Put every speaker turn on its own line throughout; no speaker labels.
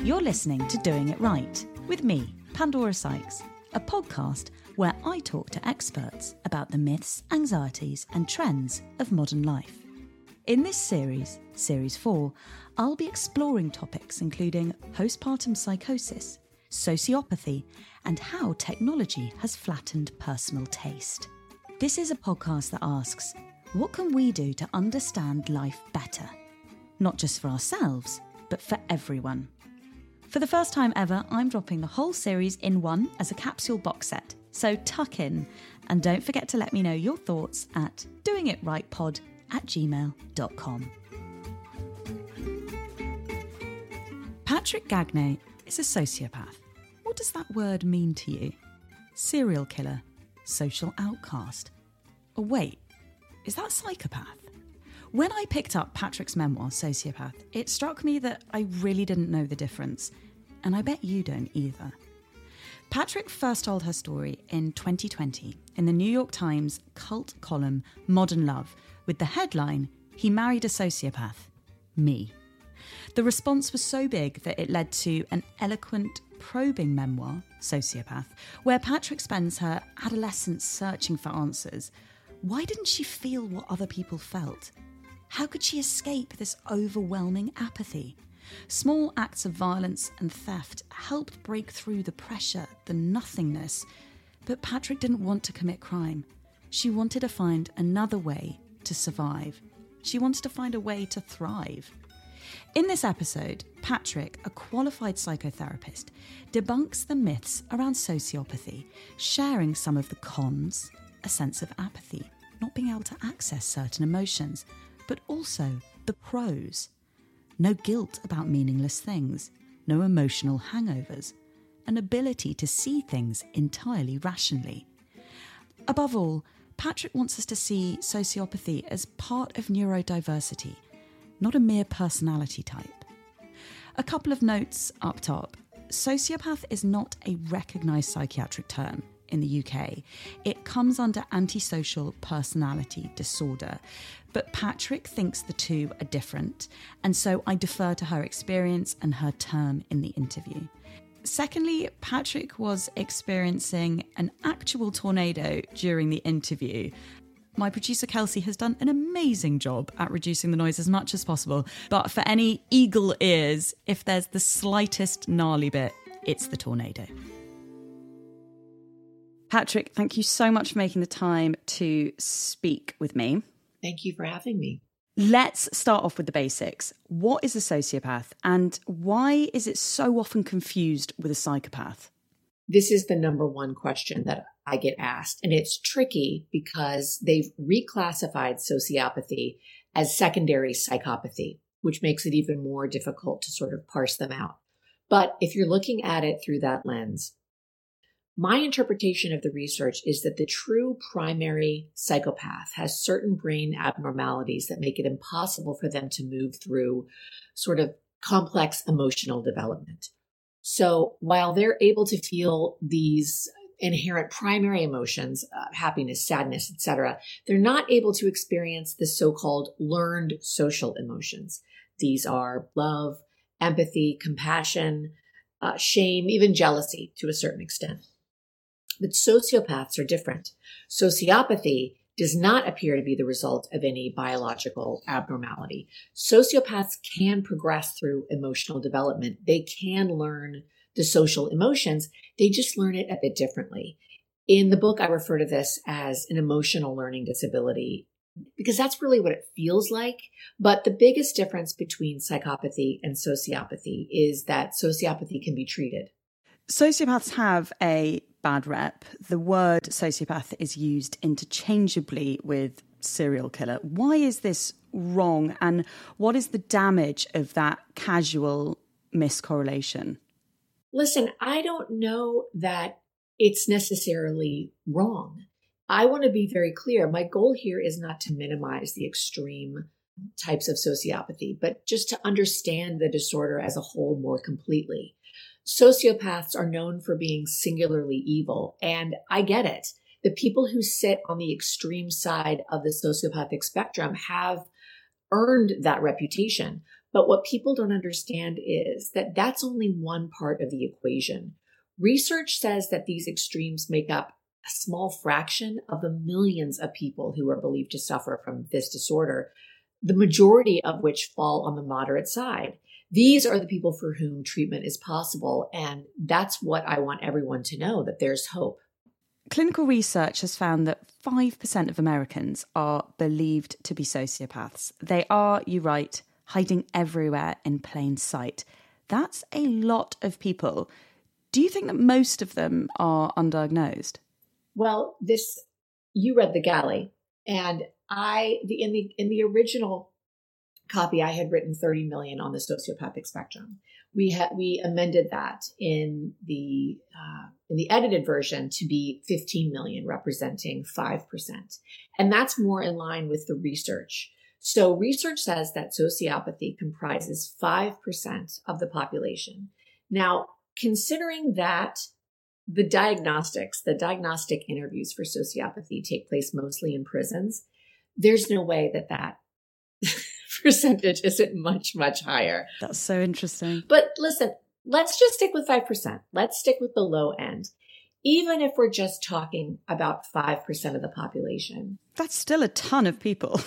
You're listening to Doing It Right with me, Pandora Sykes, a podcast where I talk to experts about the myths, anxieties and trends of modern life. In this series, Series 4, I'll be exploring topics including postpartum psychosis, sociopathy, and how technology has flattened personal taste. This is a podcast that asks, what can we do to understand life better? Not just for ourselves, but for everyone. For the first time ever, I'm dropping the whole series in one as a capsule box set. So tuck in, and don't forget to let me know your thoughts at doingitRightPod@gmail.com. Patrick Gagne is a sociopath. What does that word mean to you? Serial killer? Social outcast? Or wait, is that psychopath? When I picked up Patrick's memoir, Sociopath, it struck me that I really didn't know the difference, and I bet you don't either. Patrick first told her story in 2020 in the New York Times cult column Modern Love with the headline, "He Married a Sociopath, Me." The response was so big that it led to an eloquent, probing memoir, Sociopath, where Patrick spends her adolescence searching for answers. Why didn't she feel what other people felt? How could she escape this overwhelming apathy? Small acts of violence and theft helped break through the pressure, the nothingness. But Patrick didn't want to commit crime. She wanted to find another way to survive. She wanted to find a way to thrive. In this episode, Patrick, a qualified psychotherapist, debunks the myths around sociopathy, sharing some of the cons, a sense of apathy, not being able to access certain emotions, but also the pros. No guilt about meaningless things, no emotional hangovers, an ability to see things entirely rationally. Above all, Patrick wants us to see sociopathy as part of neurodiversity, not a mere personality type. A couple of notes up top. Sociopath is not a recognised psychiatric term in the UK. It comes under antisocial personality disorder. But Patrick thinks the two are different, and so I defer to her experience and her term in the interview. Secondly, Patrick was experiencing an actual tornado during the interview. My producer Kelsey has done an amazing job at reducing the noise as much as possible, but for any eagle ears, if there's the slightest gnarly bit, it's the tornado. Patrick, thank you so much for making the time to speak with me.
Thank you for having me.
Let's start off with the basics. What is a sociopath, and why is it so often confused with a psychopath?
This is the number one question that I get asked, and it's tricky because they've reclassified sociopathy as secondary psychopathy, which makes it even more difficult to sort of parse them out. But if you're looking at it through that lens, my interpretation of the research is that the true primary psychopath has certain brain abnormalities that make it impossible for them to move through sort of complex emotional development. So while they're able to feel these inherent primary emotions, happiness, sadness, etc., they're not able to experience the so-called learned social emotions. These are love, empathy, compassion, shame, even jealousy to a certain extent. But sociopaths are different. Sociopathy does not appear to be the result of any biological abnormality. Sociopaths can progress through emotional development. They can learn the social emotions. They just learn it a bit differently. In the book, I refer to this as an emotional learning disability because that's really what it feels like. But the biggest difference between psychopathy and sociopathy is that sociopathy can be treated.
Sociopaths have a bad rep. The word sociopath is used interchangeably with serial killer. Why is this wrong, and what is the damage of that casual miscorrelation?
Listen, I don't know that it's necessarily wrong. I want to be very clear. My goal here is not to minimize the extreme types of sociopathy, but just to understand the disorder as a whole more completely. Sociopaths are known for being singularly evil, and I get it. The people who sit on the extreme side of the sociopathic spectrum have earned that reputation. But what people don't understand is that that's only one part of the equation. Research says that these extremes make up a small fraction of the millions of people who are believed to suffer from this disorder, the majority of which fall on the moderate side. These are the people for whom treatment is possible. And that's what I want everyone to know, that there's hope.
Clinical research has found that 5% of Americans are believed to be sociopaths. They are, you write, hiding everywhere in plain sight. That's a lot of people. Do you think that most of them are undiagnosed?
Well, you read The Galley, and in the original copy, I had written 30 million on the sociopathic spectrum. We amended that in the edited version to be 15 million, representing 5%. And that's more in line with the research. So research says that sociopathy comprises 5% of the population. Now, considering that the diagnostic interviews for sociopathy take place mostly in prisons, there's no way that percentage isn't much, much higher.
That's so interesting.
But listen, let's just stick with 5%. Let's stick with the low end. Even if we're just talking about 5% of the population.
That's still a ton of people.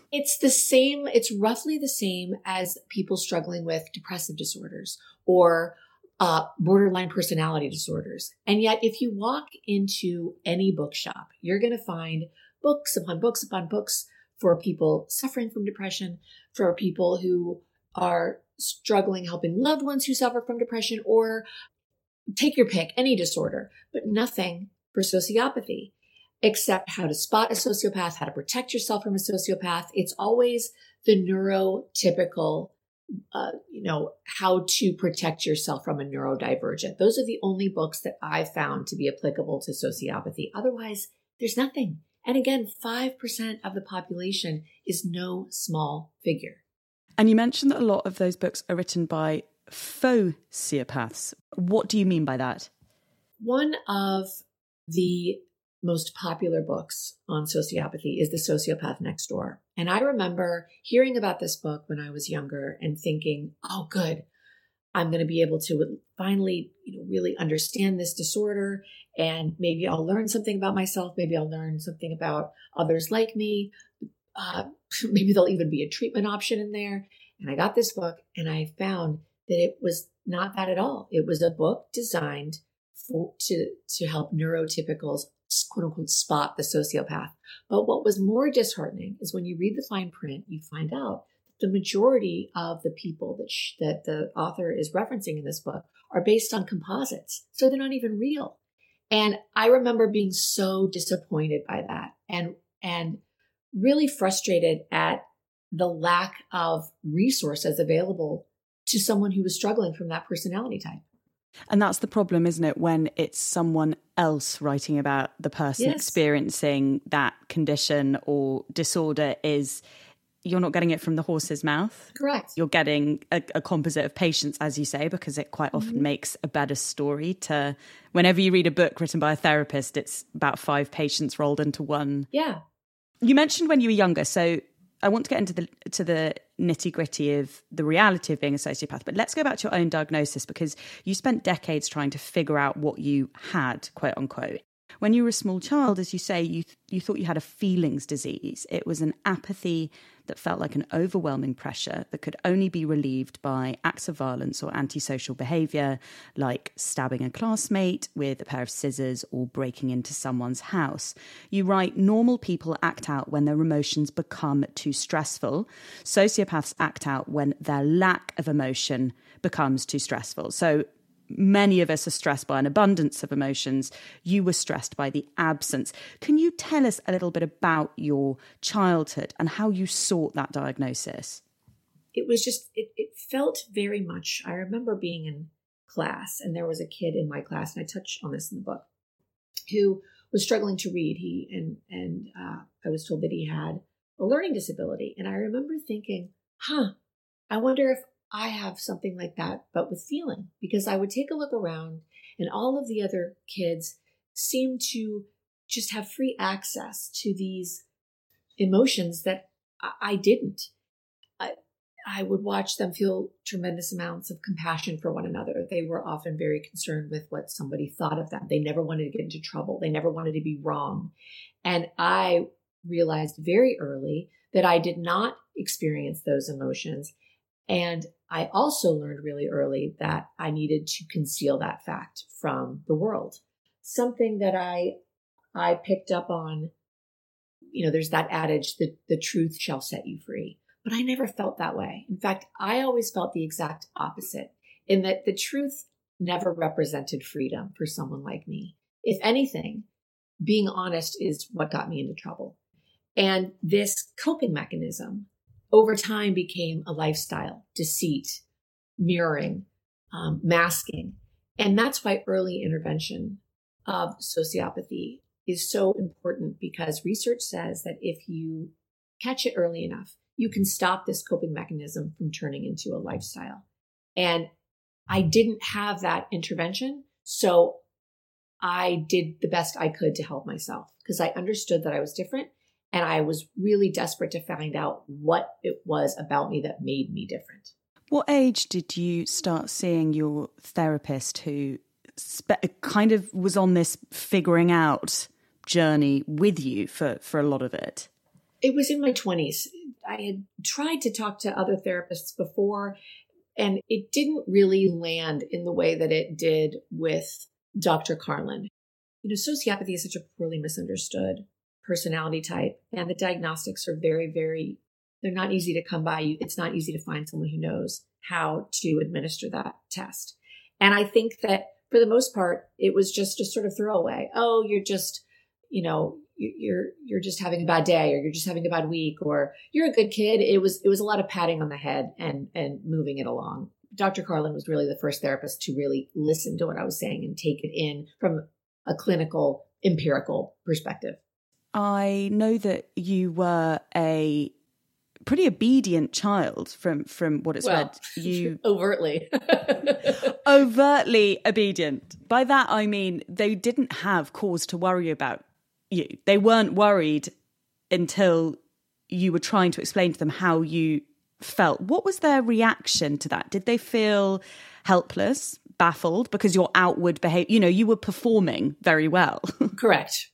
It's roughly the same as people struggling with depressive disorders or borderline personality disorders. And yet, if you walk into any bookshop, you're going to find books upon books upon books for people suffering from depression, for people who are struggling helping loved ones who suffer from depression, or take your pick, any disorder, but nothing for sociopathy, except how to spot a sociopath, how to protect yourself from a sociopath. It's always the neurotypical, how to protect yourself from a neurodivergent. Those are the only books that I've found to be applicable to sociopathy. Otherwise, there's nothing. And again, 5% of the population is no small figure.
And you mentioned that a lot of those books are written by sociopaths. What do you mean by that?
One of the most popular books on sociopathy is The Sociopath Next Door. And I remember hearing about this book when I was younger and thinking, oh, good, I'm going to be able to finally, really understand this disorder. And maybe I'll learn something about myself. Maybe I'll learn something about others like me. Maybe there'll even be a treatment option in there. And I got this book and I found that it was not that at all. It was a book designed to help neurotypicals, quote unquote, spot the sociopath. But what was more disheartening is when you read the fine print, you find out that the majority of the people that the author is referencing in this book are based on composites. So they're not even real. And I remember being so disappointed by that and really frustrated at the lack of resources available to someone who was struggling from that personality type.
And that's the problem, isn't it? When it's someone else writing about the person experiencing that condition or disorder, you're not getting it from the horse's mouth.
Correct.
You're getting a composite of patients, as you say, because it quite often makes a better story whenever you read a book written by a therapist, it's about 5 patients rolled into one.
Yeah.
You mentioned when you were younger, so I want to get into the nitty-gritty of the reality of being a sociopath, but let's go back to your own diagnosis, because you spent decades trying to figure out what you had, quote unquote. When you were a small child, as you say, you thought you had a feelings disease. It was an apathy that felt like an overwhelming pressure that could only be relieved by acts of violence or antisocial behaviour, like stabbing a classmate with a pair of scissors or breaking into someone's house. You write, normal people act out when their emotions become too stressful. Sociopaths act out when their lack of emotion becomes too stressful. So many of us are stressed by an abundance of emotions. You were stressed by the absence. Can you tell us a little bit about your childhood and how you sought that diagnosis?
It was just, it felt very much, I remember being in class and there was a kid in my class, and I touch on this in the book, who was struggling to read. I was told that he had a learning disability. And I remember thinking, I wonder if I have something like that, but with feeling, because I would take a look around and all of the other kids seemed to just have free access to these emotions that I didn't. I would watch them feel tremendous amounts of compassion for one another. They were often very concerned with what somebody thought of them. They never wanted to get into trouble. They never wanted to be wrong. And I realized very early that I did not experience those emotions. And I also learned really early that I needed to conceal that fact from the world. Something that I picked up on, there's that adage that the truth shall set you free. But I never felt that way. In fact, I always felt the exact opposite, in that the truth never represented freedom for someone like me. If anything, being honest is what got me into trouble. And this coping mechanism over time became a lifestyle: deceit, mirroring, masking. And that's why early intervention of sociopathy is so important, because research says that if you catch it early enough, you can stop this coping mechanism from turning into a lifestyle. And I didn't have that intervention, so I did the best I could to help myself, because I understood that I was different, and I was really desperate to find out what it was about me that made me different.
What age did you start seeing your therapist, who kind of was on this figuring out journey with you for a lot of it?
It was in my 20s. I had tried to talk to other therapists before, and it didn't really land in the way that it did with Dr. Carlin. Sociopathy is such a poorly misunderstood personality type, and the diagnostics are very, very, they're not easy to come by. It's not easy to find someone who knows how to administer that test. And I think that for the most part, it was just a sort of throwaway. Oh, you're just, you're just having a bad day, or you're just having a bad week, or you're a good kid. It was a lot of patting on the head and moving it along. Dr. Carlin was really the first therapist to really listen to what I was saying and take it in from a clinical, empirical perspective.
I know that you were a pretty obedient child from what it's read. You
overtly
obedient. By that, I mean, they didn't have cause to worry about you. They weren't worried until you were trying to explain to them how you felt. What was their reaction to that? Did they feel helpless, baffled, because your outward behavior, you were performing very well?
Correct.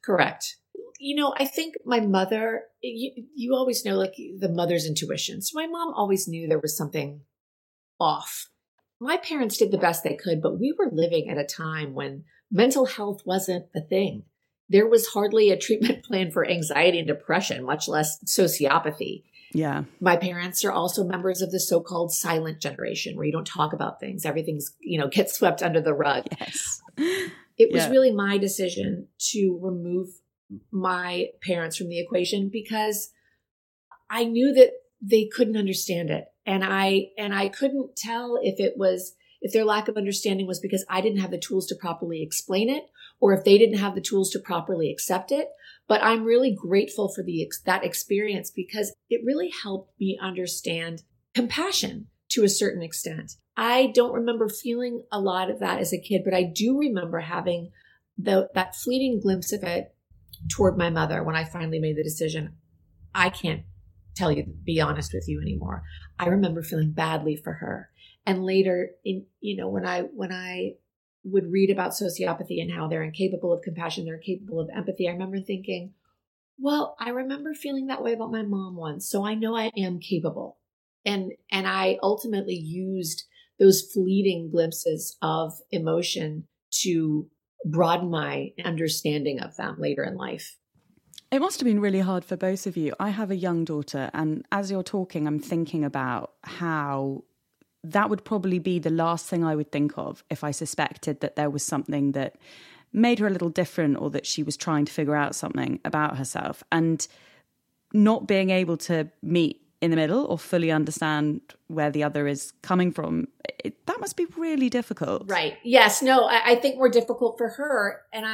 I think my mother, you always know, like, the mother's intuition. So my mom always knew there was something off. My parents did the best they could, but we were living at a time when mental health wasn't a thing. There was hardly a treatment plan for anxiety and depression, much less sociopathy.
Yeah.
My parents are also members of the so-called silent generation, where you don't talk about things. Everything's, gets swept under the rug.
Yes.
It was really my decision to remove my parents from the equation, because I knew that they couldn't understand it. And I couldn't tell if their lack of understanding was because I didn't have the tools to properly explain it, or if they didn't have the tools to properly accept it. But I'm really grateful for that experience, because it really helped me understand compassion to a certain extent. I don't remember feeling a lot of that as a kid, but I do remember having that fleeting glimpse of it toward my mother when I finally made the decision. I can't be honest with you anymore. I remember feeling badly for her. And later when I would read about sociopathy and how they're incapable of compassion, they're incapable of empathy, I remember thinking, well, I remember feeling that way about my mom once, so I know I am capable. And I ultimately used those fleeting glimpses of emotion to broaden my understanding of them later in life.
It must have been really hard for both of you. I have a young daughter, and as you're talking, I'm thinking about how that would probably be the last thing I would think of if I suspected that there was something that made her a little different, or that she was trying to figure out something about herself. And not being able to meet in the middle or fully understand where the other is coming from, that must be really difficult.
Right. Yes. No, I think more difficult for her. And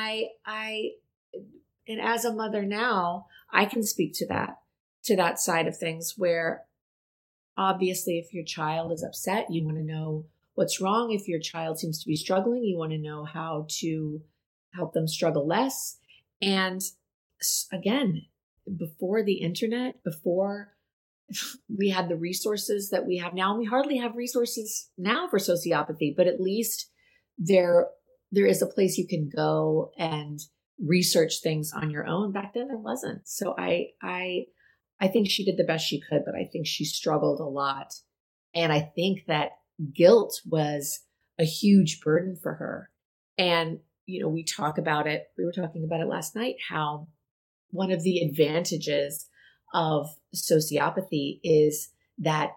and as a mother now, I can speak to that side of things, where obviously if your child is upset, you want to know what's wrong. If your child seems to be struggling, you want to know how to help them struggle less. And again, before the internet, before we had the resources that we have now. And we hardly have resources now for sociopathy, but at least there is a place you can go and research things on your own. Back then there wasn't. So I think she did the best she could, but I think she struggled a lot. And I think that guilt was a huge burden for her. And, we talk about it. We were talking about it last night, how one of the advantages of sociopathy is that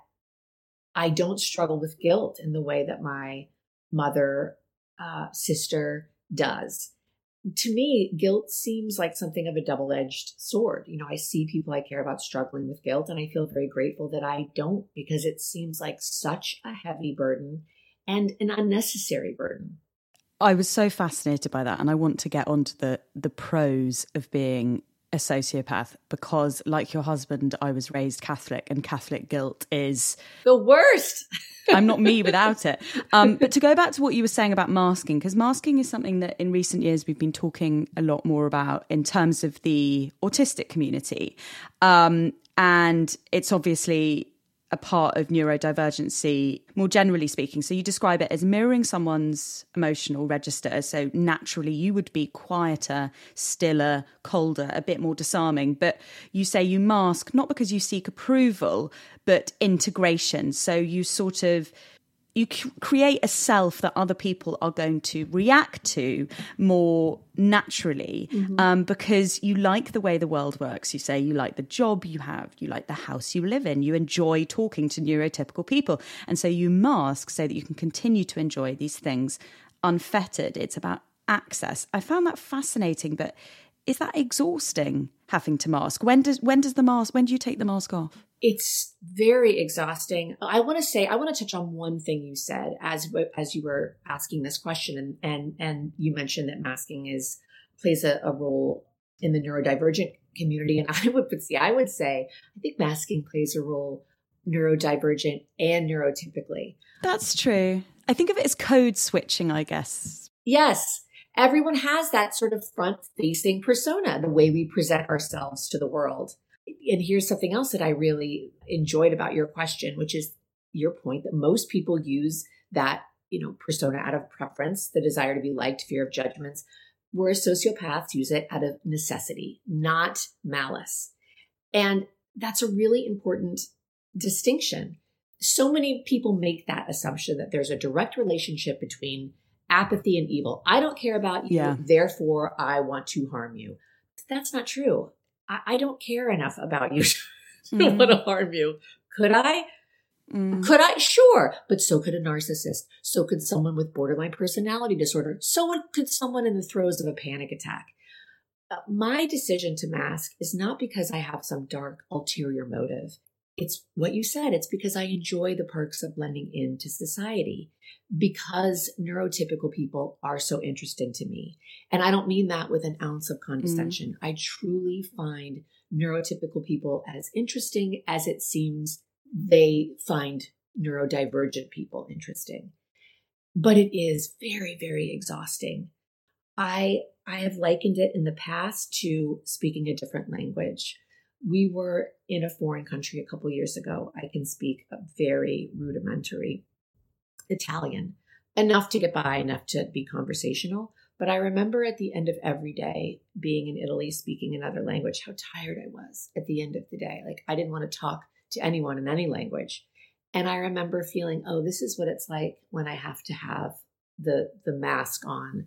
I don't struggle with guilt in the way that my mother, sister does. To me, guilt seems like something of a double-edged sword. I see people I care about struggling with guilt, and I feel very grateful that I don't, because it seems like such a heavy burden and an unnecessary burden.
I was so fascinated by that, and I want to get onto the pros of being a sociopath, because like your husband, I was raised Catholic, and Catholic guilt is
the worst.
I'm not me without it. But to go back to what you were saying about masking, because masking is something that in recent years we've been talking a lot more about in terms of the autistic community. And it's obviously a part of neurodivergency, more generally speaking. So you describe it as mirroring someone's emotional register. So naturally you would be quieter, stiller, colder, a bit more disarming. But you say you mask not because you seek approval, but integration. So you you create a self that other people are going to react to more naturally, because you like the way the world works. You say you like the job you have, you like the house you live in, you enjoy talking to neurotypical people. And so you mask so that you can continue to enjoy these things unfettered. It's about access. I found that fascinating, but is that exhausting, having to mask? When do you take the mask off?
It's very exhausting. I want to touch on one thing you said as you were asking this question, and you mentioned that masking plays a role in the neurodivergent community. And I would say I think masking plays a role neurodivergent and neurotypically.
That's true. I think of it as code switching, I guess.
Yes. Everyone has that sort of front-facing persona, the way we present ourselves to the world. And here's something else that I really enjoyed about your question, which is your point that most people use that, persona out of preference, the desire to be liked, fear of judgments, whereas sociopaths use it out of necessity, not malice. And that's a really important distinction. So many people make that assumption that there's a direct relationship between apathy and evil. I don't care about you, therefore I want to harm you. That's not true. I don't care enough about you to want to harm you. Could I? Could I? Sure. But so could a narcissist. So could someone with borderline personality disorder. So could someone in the throes of a panic attack. My decision to mask is not because I have some dark ulterior motive. It's what you said. It's because I enjoy the perks of blending into society, because neurotypical people are so interesting to me. And I don't mean that with an ounce of condescension. I truly find neurotypical people as interesting as it seems they find neurodivergent people interesting. But it is very, very exhausting. I have likened it in the past to speaking a different language. We were in a foreign country a couple years ago. I can speak a very rudimentary Italian, enough to get by, enough to be conversational. But I remember at the end of every day being in Italy, speaking another language, how tired I was at the end of the day. Like I didn't want to talk to anyone in any language. And I remember feeling, oh, this is what it's like when I have to have the mask on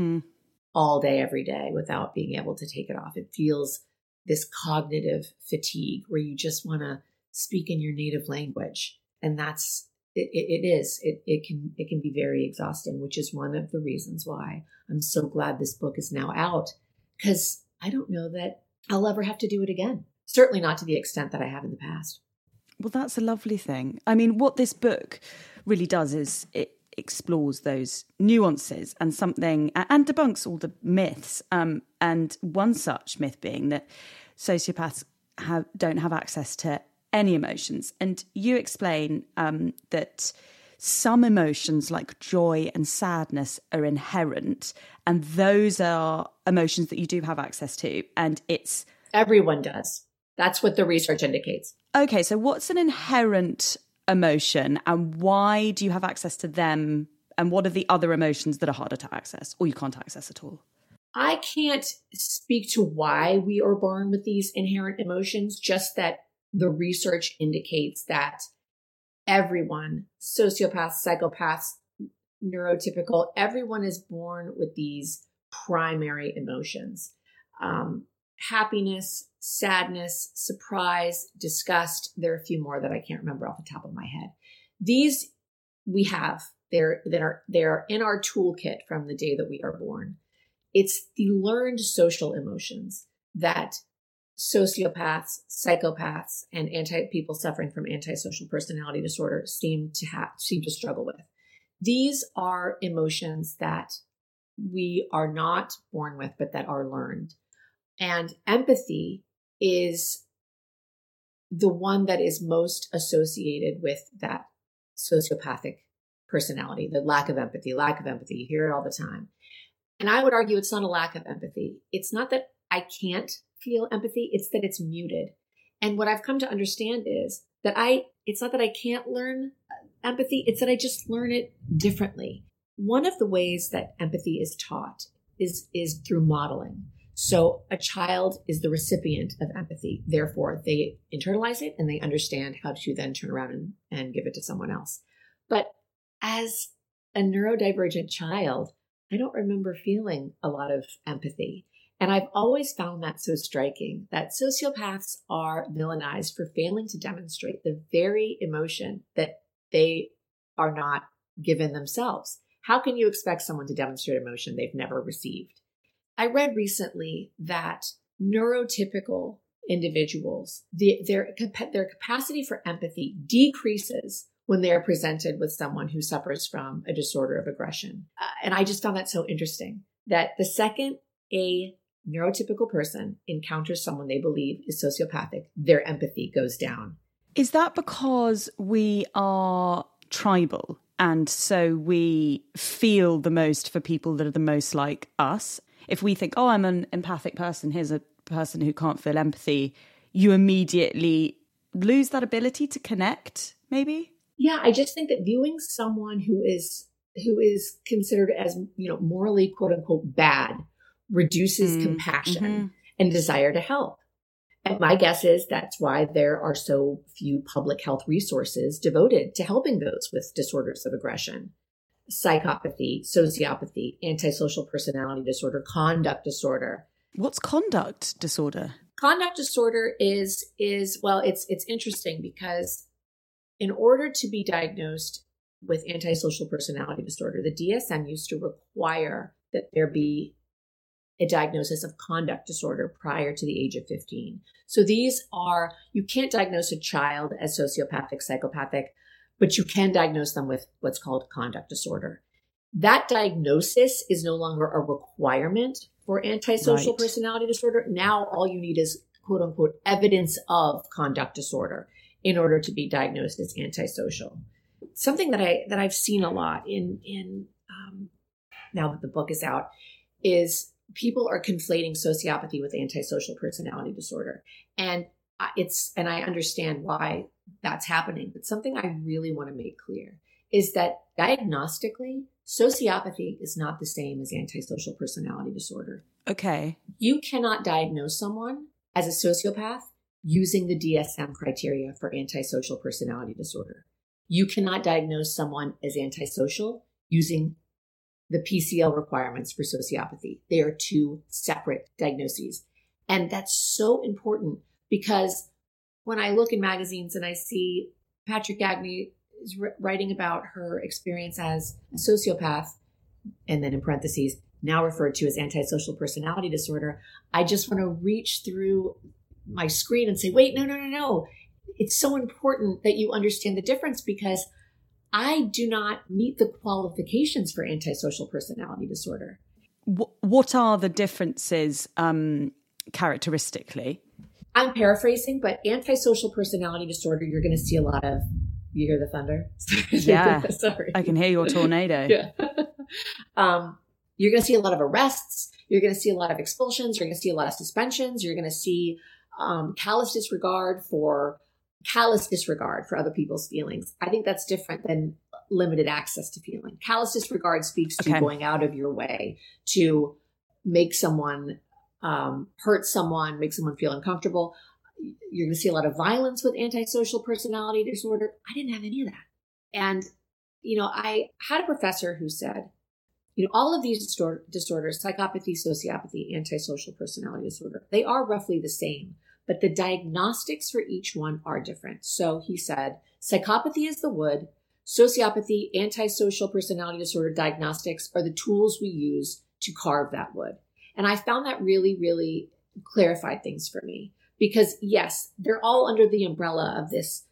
all day, every day without being able to take it off. It feels this cognitive fatigue where you just want to speak in your native language. And that's, it can be very exhausting, which is one of the reasons why I'm so glad this book is now out, because I don't know that I'll ever have to do it again. Certainly not to the extent that I have in the past.
Well, that's a lovely thing. I mean, what this book really does is it explores those nuances and debunks all the myths. And one such myth being that sociopaths don't have access to any emotions. And you explain that some emotions like joy and sadness are inherent, and those are emotions that you do have access to. And it's...
Everyone does. That's what the research indicates.
Okay, so what's an inherent emotion and why do you have access to them? And what are the other emotions that are harder to access or you can't access at all?
I can't speak to why we are born with these inherent emotions, just that the research indicates that everyone, sociopaths, psychopaths, neurotypical, everyone is born with these primary emotions. Happiness, sadness, surprise, disgust. There are a few more that I can't remember off the top of my head. These we have. They're in our toolkit from the day that we are born. It's the learned social emotions that sociopaths, psychopaths, and people suffering from antisocial personality disorder seem to struggle with. These are emotions that we are not born with, but that are learned. And empathy is the one that is most associated with that sociopathic personality, the lack of empathy. You hear it all the time. And I would argue it's not a lack of empathy. It's not that I can't feel empathy. It's that it's muted. And what I've come to understand is that it's not that I can't learn empathy. It's that I just learn it differently. One of the ways that empathy is taught is through modeling. So a child is the recipient of empathy. Therefore, they internalize it and they understand how to then turn around and give it to someone else. But as a neurodivergent child, I don't remember feeling a lot of empathy. And I've always found that so striking that sociopaths are villainized for failing to demonstrate the very emotion that they are not given themselves. How can you expect someone to demonstrate emotion they've never received? I read recently that neurotypical individuals, their capacity for empathy decreases when they are presented with someone who suffers from a disorder of aggression. And I just found that so interesting that the second a neurotypical person encounters someone they believe is sociopathic, their empathy goes down.
Is that because we are tribal and so we feel the most for people that are the most like us? If we think, oh, I'm an empathic person, here's a person who can't feel empathy, you immediately lose that ability to connect, maybe?
Yeah, I just think that viewing someone who is considered as, morally quote unquote bad reduces compassion and desire to help. And my guess is that's why there are so few public health resources devoted to helping those with disorders of aggression. Psychopathy, sociopathy, antisocial personality disorder, conduct disorder.
What's conduct disorder?
Conduct disorder is it's interesting because in order to be diagnosed with antisocial personality disorder, the DSM used to require that there be a diagnosis of conduct disorder prior to the age of 15. So you can't diagnose a child as sociopathic, psychopathic, but you can diagnose them with what's called conduct disorder. That diagnosis is no longer a requirement for antisocial personality disorder. Now all you need is quote unquote evidence of conduct disorder in order to be diagnosed as antisocial. Something that I've seen a lot in now that the book is out is people are conflating sociopathy with antisocial personality disorder. And I understand why that's happening. But something I really want to make clear is that diagnostically, sociopathy is not the same as antisocial personality disorder.
Okay.
You cannot diagnose someone as a sociopath using the DSM criteria for antisocial personality disorder. You cannot diagnose someone as antisocial using the PCL requirements for sociopathy. They are two separate diagnoses. And that's so important because when I look in magazines and I see Patrick Gagne is writing about her experience as a sociopath, and then in parentheses, now referred to as antisocial personality disorder, I just want to reach through my screen and say, wait, no. It's so important that you understand the difference because I do not meet the qualifications for antisocial personality disorder.
What are the differences characteristically?
I'm paraphrasing, but antisocial personality disorder, you're going to see a lot of, you hear the thunder?
Yeah,
Sorry.
I can hear your tornado.
Yeah. You're going to see a lot of arrests. You're going to see a lot of expulsions. You're going to see a lot of suspensions. You're going to see callous disregard for other people's feelings. I think that's different than limited access to feeling. Callous disregard speaks to going out of your way to make someone hurt someone, make someone feel uncomfortable. You're going to see a lot of violence with antisocial personality disorder. I didn't have any of that. And, I had a professor who said, all of these disorders, psychopathy, sociopathy, antisocial personality disorder, they are roughly the same, but the diagnostics for each one are different. So he said, psychopathy is the wood, sociopathy, antisocial personality disorder diagnostics are the tools we use to carve that wood. And I found that really, really clarified things for me because yes, they're all under the umbrella of this,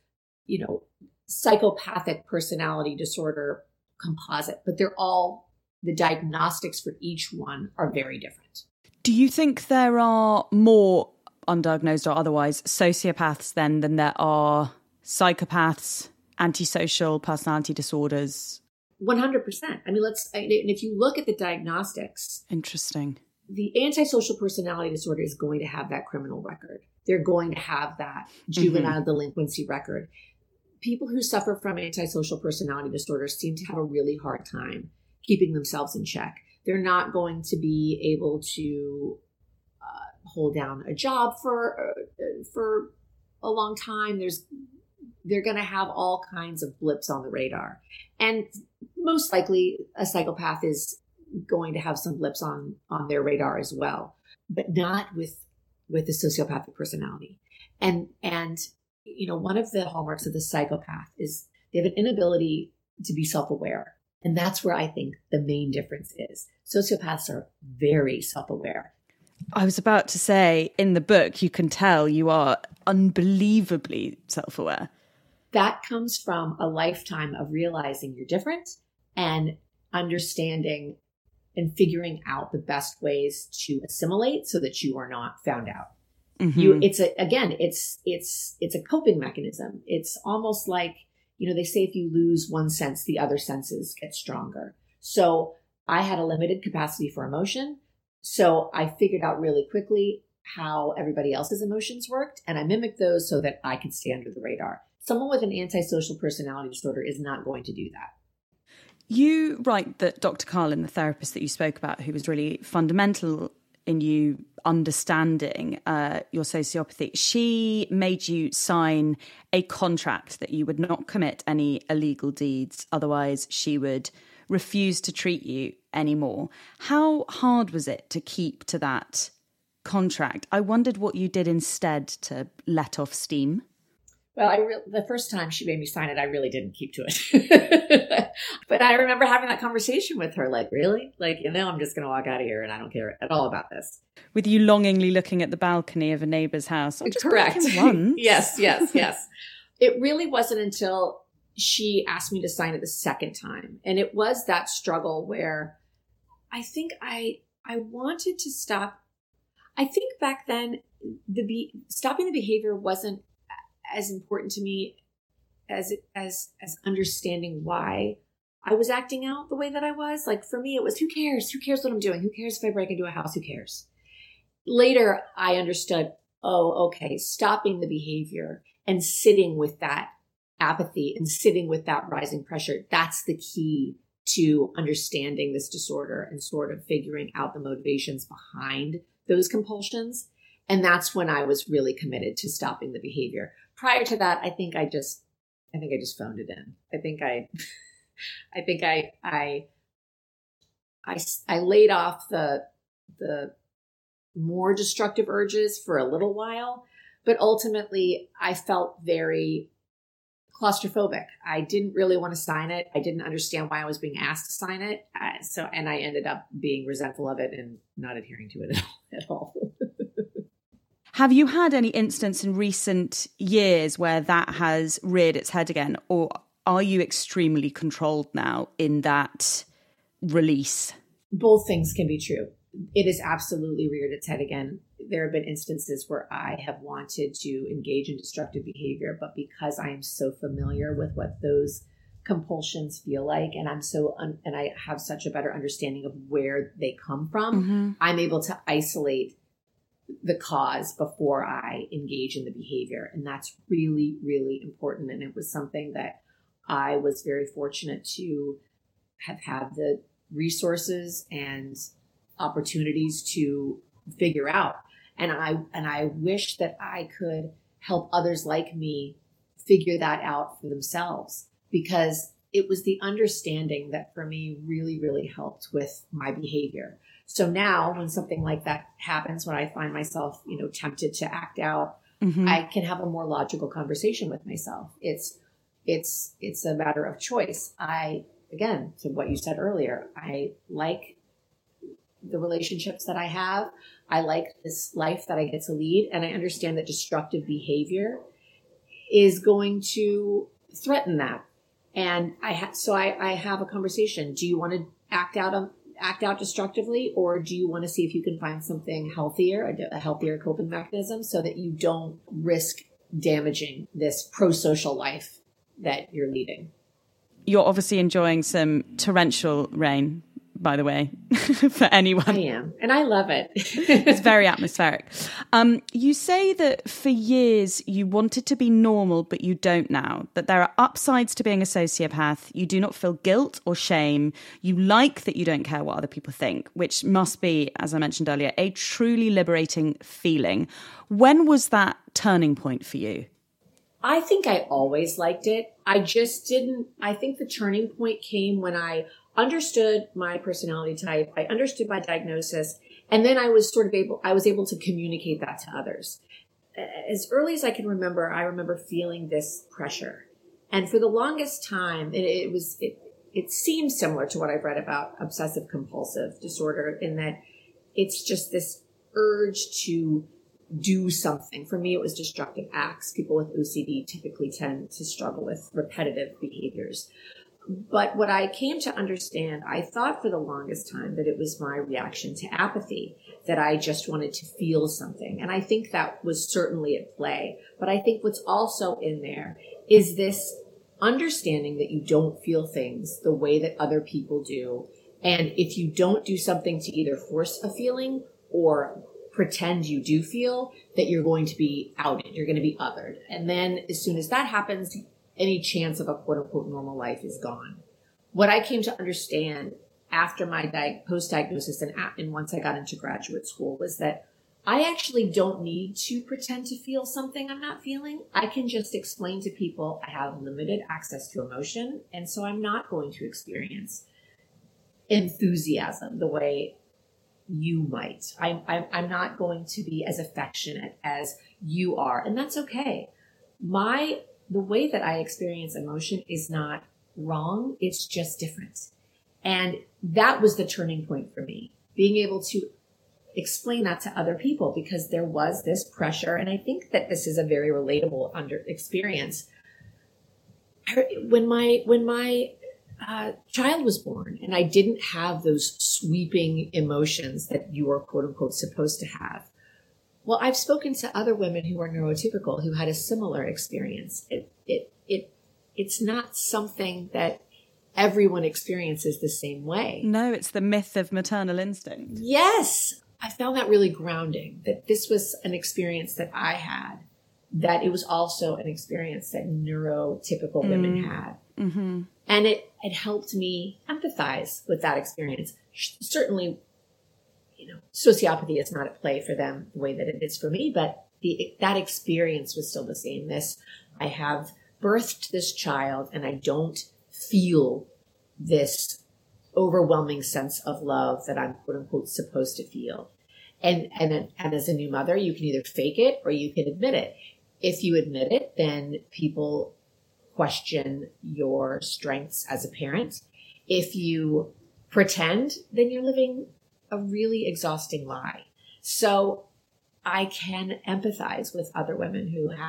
psychopathic personality disorder composite, but the diagnostics for each one are very different.
Do you think there are more undiagnosed or otherwise sociopaths then than there are psychopaths, antisocial personality disorders?
100%. I mean, if you look at the diagnostics.
Interesting.
The antisocial personality disorder is going to have that criminal record. They're going to have that juvenile delinquency record. People who suffer from antisocial personality disorder seem to have a really hard time keeping themselves in check. They're not going to be able to hold down a job for a long time. They're going to have all kinds of blips on the radar. And most likely a psychopath is going to have some blips on their radar as well, but not with the sociopathic personality. And one of the hallmarks of the psychopath is they have an inability to be self-aware. And that's where I think the main difference is. Sociopaths are very self-aware.
I was about to say, in the book, you can tell you are unbelievably self-aware.
That comes from a lifetime of realizing you're different and understanding and figuring out the best ways to assimilate so that you are not found out. Mm-hmm. It's a coping mechanism. It's almost like, they say if you lose one sense, the other senses get stronger. So I had a limited capacity for emotion. So I figured out really quickly how everybody else's emotions worked. And I mimicked those so that I could stay under the radar. Someone with an antisocial personality disorder is not going to do that.
You write that Dr. Carlin, the therapist that you spoke about, who was really fundamental in you understanding your sociopathy, she made you sign a contract that you would not commit any illegal deeds. Otherwise, she would refuse to treat you anymore. How hard was it to keep to that contract? I wondered what you did instead to let off steam.
Well, the first time she made me sign it, I really didn't keep to it. But I remember having that conversation with her, like, really? Like, I'm just going to walk out of here and I don't care at all about this.
With you longingly looking at the balcony of a neighbour's house. I'll just
Correct.
Once.
Yes. It really wasn't until she asked me to sign it the second time. And it was that struggle where I think I wanted to stop. I think back then, stopping the behavior wasn't as important to me as understanding why I was acting out the way that I was. Like for me, it was, who cares? Who cares what I'm doing? Who cares if I break into a house? Who cares? Later, I understood, okay, stopping the behavior and sitting with that apathy and sitting with that rising pressure, that's the key to understanding this disorder and sort of figuring out the motivations behind those compulsions. And that's when I was really committed to stopping the behavior. Prior to that, I think I just phoned it in. I laid off the more destructive urges for a little while, but ultimately I felt very claustrophobic. I didn't really want to sign it. I didn't understand why I was being asked to sign it. And I ended up being resentful of it and not adhering to it at all.
Have you had any instance in recent years where that has reared its head again? Or are you extremely controlled now in that release?
Both things can be true. It has absolutely reared its head again. There have been instances where I have wanted to engage in destructive behavior, but because I am so familiar with what those compulsions feel like, and and I have such a better understanding of where they come from, I'm able to isolate the cause before I engage in the behavior. And that's really, really important. And it was something that I was very fortunate to have had the resources and opportunities to figure out. And I wish that I could help others like me figure that out for themselves, because it was the understanding that for me really, really helped with my behavior. So now when something like that happens, when I find myself, tempted to act out, I can have a more logical conversation with myself. It's a matter of choice. Again, to what you said earlier, I like the relationships that I have. I like this life that I get to lead. And I understand that destructive behavior is going to threaten that. And I have a conversation. Do you want to act out destructively, or do you want to see if you can find something healthier, a healthier coping mechanism, so that you don't risk damaging this pro-social life that you're leading?
You're obviously enjoying some torrential rain, by the way, for anyone.
I am, and I love it.
It's very atmospheric. You say that for years you wanted to be normal, but you don't now, that there are upsides to being a sociopath. You do not feel guilt or shame. You like that you don't care what other people think, which must be, as I mentioned earlier, a truly liberating feeling. When was that turning point for you?
I think I always liked it. I think the turning point came when I understood my personality type. I understood my diagnosis. And then I was able to communicate that to others. As early as I can remember, I remember feeling this pressure. And for the longest time, it seems similar to what I've read about obsessive compulsive disorder, in that it's just this urge to do something. For me, it was destructive acts. People with OCD typically tend to struggle with repetitive behaviors. But what I came to understand, I thought for the longest time that it was my reaction to apathy, that I just wanted to feel something. And I think that was certainly at play. But I think what's also in there is this understanding that you don't feel things the way that other people do. And if you don't do something to either force a feeling or pretend you do feel, that you're going to be outed, you're going to be othered. And then as soon as that happens, any chance of a quote unquote normal life is gone. What I came to understand after my post-diagnosis and once I got into graduate school was that I actually don't need to pretend to feel something I'm not feeling. I can just explain to people I have limited access to emotion, and so I'm not going to experience enthusiasm the way you might. I'm not going to be as affectionate as you are, and that's okay. The way that I experience emotion is not wrong. It's just different. And that was the turning point for me, being able to explain that to other people, because there was this pressure. And I think that this is a very relatable experience. When my child was born and I didn't have those sweeping emotions that you are quote unquote supposed to have. Well, I've spoken to other women who are neurotypical who had a similar experience. It's not something that everyone experiences the same way.
No, it's the myth of maternal instinct.
Yes. I found that really grounding, that this was an experience that I had, that it was also an experience that neurotypical women had. Mm-hmm. And it helped me empathize with that experience. Certainly, sociopathy is not at play for them the way that it is for me, but that experience was still the same. I have birthed this child and I don't feel this overwhelming sense of love that I'm quote unquote supposed to feel. And as a new mother, you can either fake it or you can admit it. If you admit it, then people question your strengths as a parent. If you pretend, then you're living a really exhausting lie. So I can empathize with other women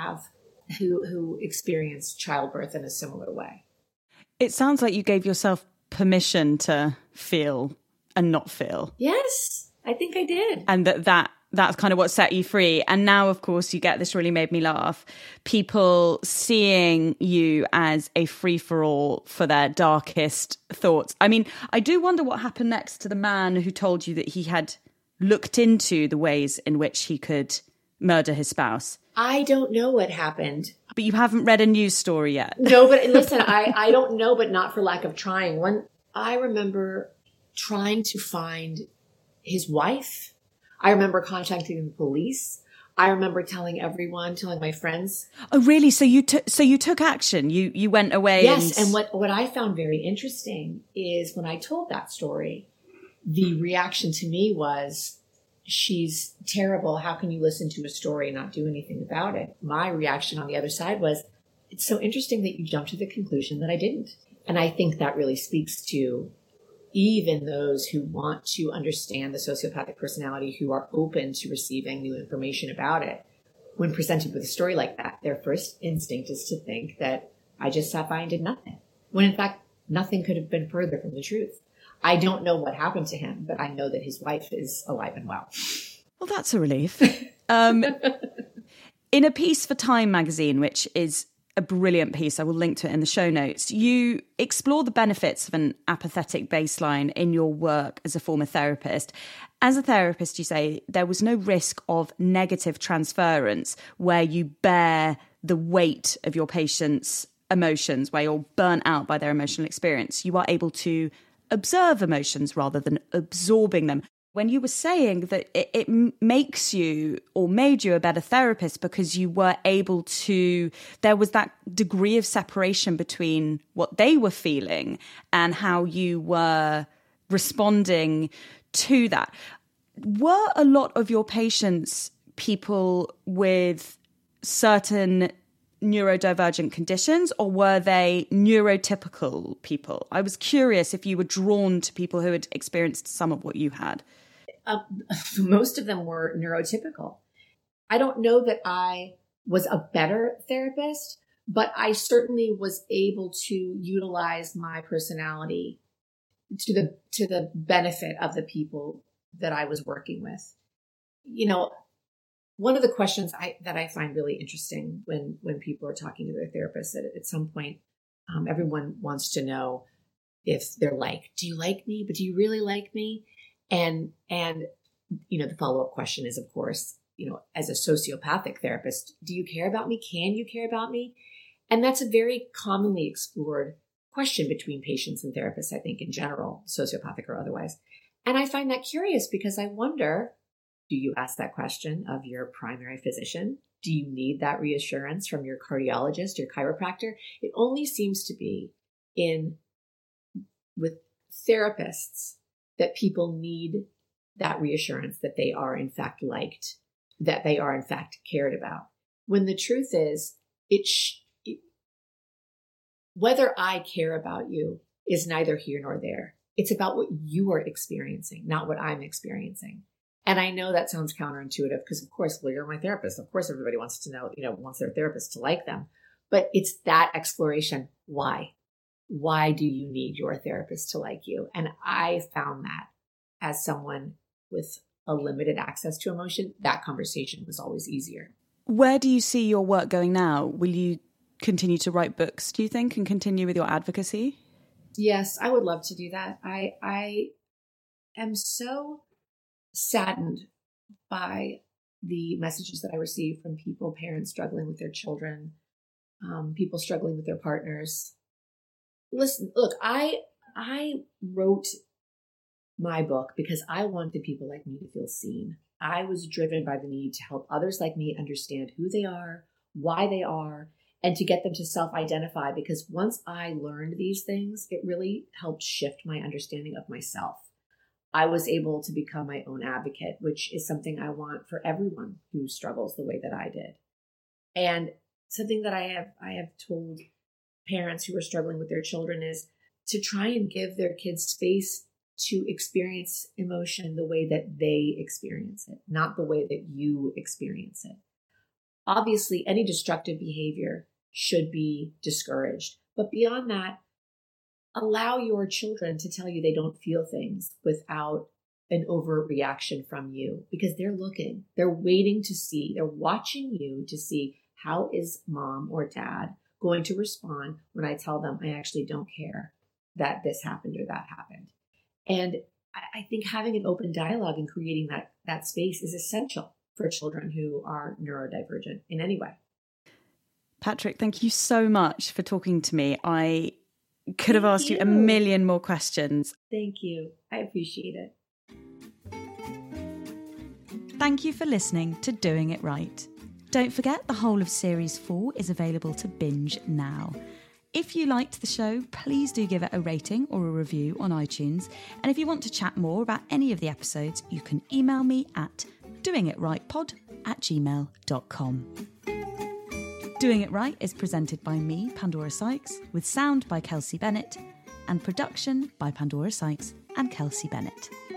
who experience childbirth in a similar way.
It sounds like you gave yourself permission to feel and not feel.
Yes, I think I did.
And that's kind of what set you free. And now, of course, you get this really made me laugh. People seeing you as a free-for-all for their darkest thoughts. I mean, I do wonder what happened next to the man who told you that he had looked into the ways in which he could murder his spouse?
I don't know what happened.
But you haven't read a news story yet.
No, but listen, I don't know, but not for lack of trying. I remember trying to find his wife. I remember contacting the police. I remember telling my friends.
Oh, really? So you took action. You went away.
Yes, and what I found very interesting is when I told that story, the reaction to me was, she's terrible. How can you listen to a story and not do anything about it? My reaction on the other side was, it's so interesting that you jumped to the conclusion that I didn't. And I think that really speaks to even those who want to understand the sociopathic personality, who are open to receiving new information about it. When presented with a story like that, their first instinct is to think that I just sat by and did nothing, when in fact, nothing could have been further from the truth. I don't know what happened to him, but I know that his wife is alive and well.
Well, that's a relief. In a piece for Time magazine, which is a brilliant piece, I will link to it in the show notes, you explore the benefits of an apathetic baseline in your work as a former therapist. As a therapist, you say there was no risk of negative transference where you bear the weight of your patient's emotions, where you're burnt out by their emotional experience. You are able to observe emotions rather than absorbing them. When you were saying that it makes you or made you a better therapist because you were able to, there was that degree of separation between what they were feeling and how you were responding to that. Were a lot of your patients people with certain neurodivergent conditions, or were they neurotypical people? I was curious if you were drawn to people who had experienced some of what you had.
Most of them were neurotypical. I don't know that I was a better therapist, but I certainly was able to utilize my personality to the benefit of the people that I was working with. You know, one of the questions that I find really interesting when people are talking to their therapist, that at some point, everyone wants to know if they're like, do you like me? But do you really like me? And the follow-up question is, of course, as a sociopathic therapist, do you care about me? Can you care about me? And that's a very commonly explored question between patients and therapists, I think, in general, sociopathic or otherwise. And I find that curious because I wonder, do you ask that question of your primary physician? Do you need that reassurance from your cardiologist, your chiropractor? It only seems to be with therapists that people need that reassurance that they are in fact liked, that they are in fact cared about. When the truth is, whether I care about you is neither here nor there. It's about what you are experiencing, not what I'm experiencing. And I know that sounds counterintuitive because, of course, well, you're my therapist. Of course, everybody wants to know, wants their therapist to like them. But it's that exploration. Why? Why do you need your therapist to like you? And I found that as someone with a limited access to emotion, that conversation was always easier.
Where do you see your work going now? Will you continue to write books, do you think, and continue with your advocacy?
Yes, I would love to do that. I am so saddened by the messages that I receive from people, parents struggling with their children, people struggling with their partners. Listen, look, I wrote my book because I wanted people like me to feel seen. I was driven by the need to help others like me understand who they are, why they are, and to get them to self-identify, because once I learned these things, it really helped shift my understanding of myself. I was able to become my own advocate, which is something I want for everyone who struggles the way that I did. And something that I have told parents who are struggling with their children is to try and give their kids space to experience emotion the way that they experience it, not the way that you experience it. Obviously, any destructive behavior should be discouraged. But beyond that, allow your children to tell you they don't feel things without an overt reaction from you, because they're looking, they're waiting to see, they're watching you to see how is mom or dad going to respond when I tell them I actually don't care that this happened or that happened. And I think having an open dialogue and creating that space is essential for children who are neurodivergent in any way.
Patrick, thank you so much for talking to me. I could have asked you a million more questions.
Thank you. I appreciate it.
Thank you for listening to Doing It Right. Don't forget the whole of Series 4 is available to binge now. If you liked the show, please do give it a rating or a review on iTunes. And if you want to chat more about any of the episodes, you can email me at doingitRightPod@gmail.com. Doing It Right is presented by me, Pandora Sykes, with sound by Kelsey Bennett and production by Pandora Sykes and Kelsey Bennett.